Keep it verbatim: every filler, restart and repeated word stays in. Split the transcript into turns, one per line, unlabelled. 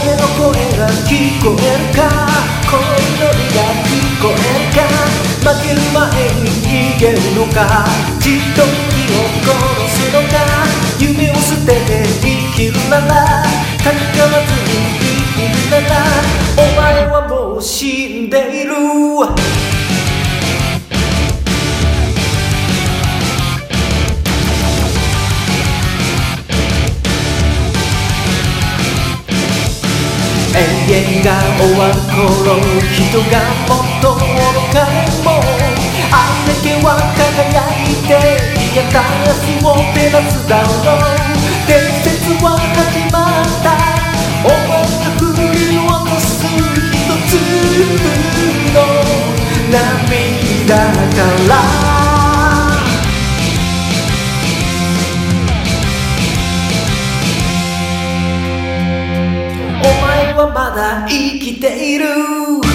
俺の声が聞こえるか、この祈りが聞こえるか、負ける前に逃げるのか、じっと身を殺すのか、夢を捨てて生きるなら、戦わずに生きるなら、お前はもう死んでいる。永遠が終わる頃、人がもっと愚かでも愛だけは輝いて消えた明日を照らすだろう。伝説は始まった、お前が振り落とす一つの涙から。お前はまだ生きている。